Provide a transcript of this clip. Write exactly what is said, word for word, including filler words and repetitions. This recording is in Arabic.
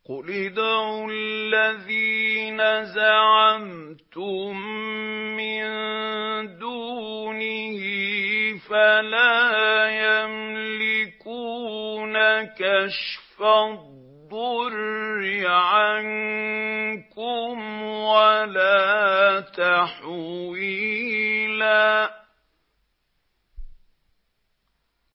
قُلِ ادْعُوا الَّذِينَ زَعَمْتُم مِّن دُونِهِ فَلَا يَمْلِكُونَ كَشْفَ الضُّرِّ عَنكُمْ وَلَا تَحْوِيلًا